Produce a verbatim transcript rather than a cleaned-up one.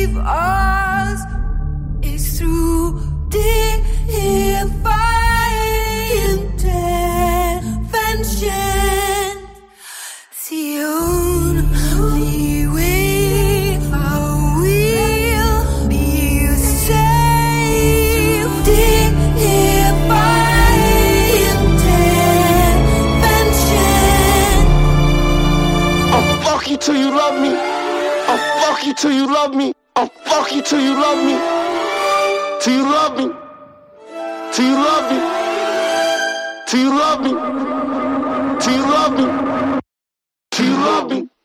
save us is through divine intervention. The only way I will be saved, divine intervention. I'll fuck you till you love me. I'll fuck you till you love me. I'll fuck you till you love me. Till you love me. Till you love me. Till you love me. Till you love me. Till you love me.